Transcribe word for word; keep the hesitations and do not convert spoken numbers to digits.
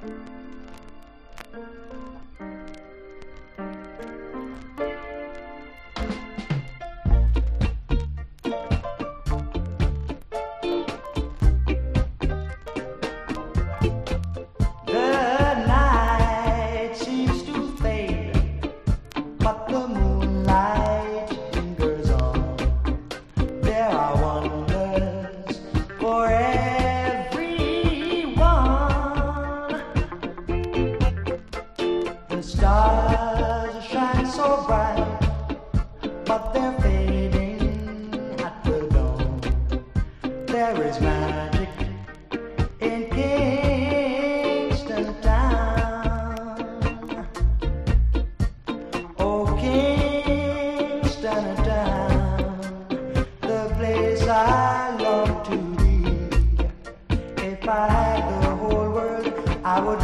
Stars shine so bright, but they're fading at the dawn. There is magic in Kingston town. Oh, Kingston town, the place I long to be. If I had the whole world, I would